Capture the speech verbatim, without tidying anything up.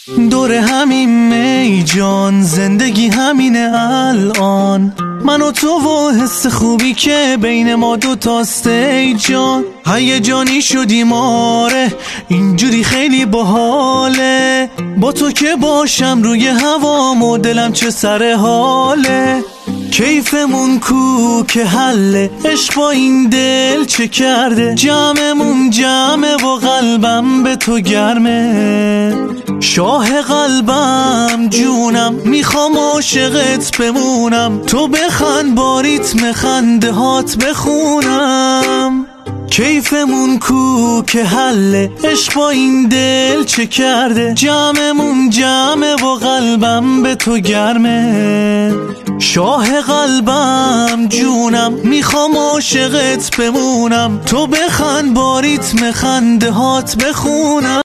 دور همین می جان، زندگی همینه الان، من و تو و حس خوبی که بین ما دو تاست ای جان. هیجانی شدیم آره، اینجوری خیلی باحاله، با تو که باشم روی هوام و دلم چه سر حاله. کیفمون کو که حله، عشق با این دل چه کرده، جمعمون جمعه و قلبم به تو گرمه. شاه قلبم جونم، میخوام عاشقت بمونم، تو بخند با ریتم خنده هات بخونم. کیفمون کو که حله، عشق با این دل چه کرده، جمعمون جمعه و قلبم به تو گرمه. شاه قلبم جونم، میخوام عاشقت بمونم، تو بخند با ریتم خنده هات بخونم.